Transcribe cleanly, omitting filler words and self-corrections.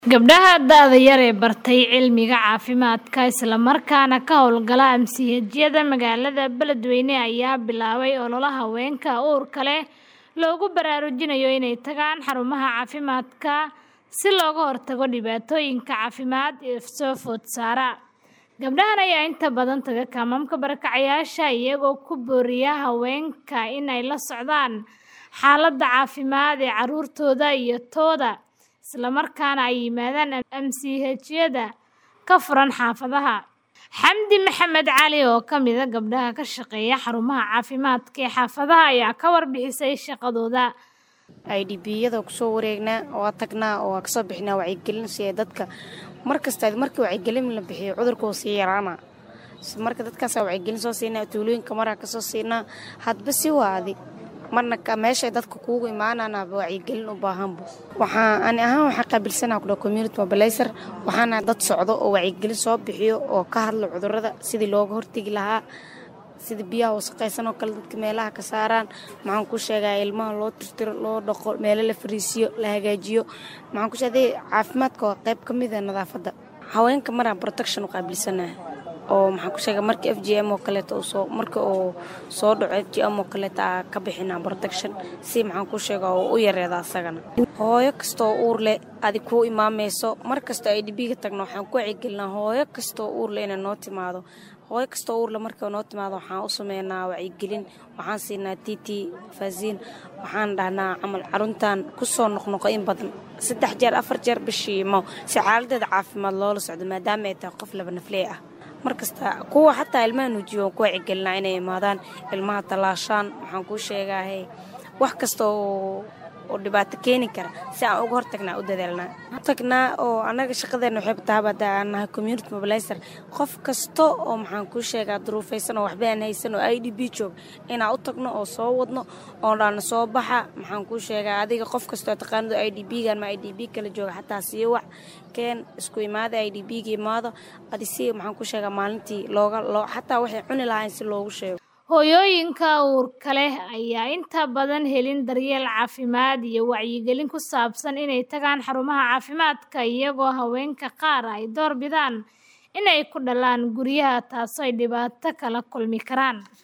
Gabdhaha da'da yar ee bartay cilmiga caafimaadka isla markaana ka hawlgala MCH-yada magaalada Beledweyne ayaa bilaabay olole haweenka uurka leh loogu baraarujinayo inay tagaan xarumaha caafimaadka si looga hortago dhibaatooyinka caafimaad ee soo food saara. Gabdhahan ayaa inta badan taga kaamamka barakacayaasha iyagoo ku booriya haweenka inay la socdaan xaaladda caafimaad ee carruurtooda iyo tooda, isla markaana ay yimaadaan MCH-yada ka furan xaafadaha. Xamdi Maxamed Cali oo ka mid ah gabdhaha ka shaqeeya xarumaha caafimaadka ee xaafadaha ayaa ka warbixisay shaqadooda. IDP-yada ku soo wareegnaa oo tagnaa oo ka soo bixinaa wacyigelin si ay dadka markasta markii wacyigelin la bixiyo cudurku sii yaraana. Marka dadkaas wacyigelin soo siinaa tuulooyinka maraa ka soo siinaa hadba si waadi marna ka meesha dadka kuugu imaanana wacyigelin u baahanbo. Waxaan qaabilsanaa ku community mobilizer waxaana dad socdo oo wacyigelin soo bixiyo oo ka hadlo cudurrada sidii looga hortagi lahaa sida biyaha wasaqaysan oo kale dadka meelaha ka saaraan. Maxaan ku sheegaa ilmaha loo tirtiro loo dhaqo meelo la fariisiyo la hagaajiyo. Maxaan ku sheegaa caafimaadka waa qayb ka mid ah nadaafadda. Haweenka maraa protection u qaabilsanaa oo maxaan ku sheegaa marka FGM oo kale marka oo soo dhaco FGM oo kale ka bixinaa protection si maxaan ku sheegaa oo u yareeda asagana. Hooyo kasto uur leh adig ku imaamayso markasta IDP-ga tagno waxaan ku wacyigelinaa hooyo kasto uur leh inay noo timaado. Hooyo kasto uur leh marka noo timaado waxaan u sameynaa wacyigelin waxaan siinaa TT vaccine waxaan dhahnaa camal caruntan ku soo noqnoqo in badan 3 jeer 4 jeer bishii si xaaladda caafimaad loola socdo maadaama ay tahay qof laba nafle ah. markasta kuwa xataa ilmaha nuujiyo ku wacyigelinaa inay imaadaan ilmaha talaashaan waxaan ku sheegaa wax kasta oo dhibaato keeni kara si aan uga hortagnaa u dadaalnaa oo anaga shaqadeena waxay taabanahay community mobilizer qof kasta oo maxaan ku sheegaa duruufaysan oo waxba aan haysan oo IDP joog inaan u tagno oo soo wadno oo dhaana soo baxa maxaan ku sheegaa adiga qof kasta oo taqaanado IDP-gan ma IDP kala jooga xataa si wax keen isku imaada IDP-ga imaado adisi maxaan ku sheegaa maalintii xataa waxay cuni lahayn si loogu sheego. Hooyooyinka uurka leh ayaa inta badan helin daryeel caafimaad iyo wacyigelin ku saabsan inay tagaan xarumaha caafimaadka iyagoo haweenka qaar ay door bidaan inay ku dhalaan guryaha taasoo ay dhibaato kala kulmi karaan.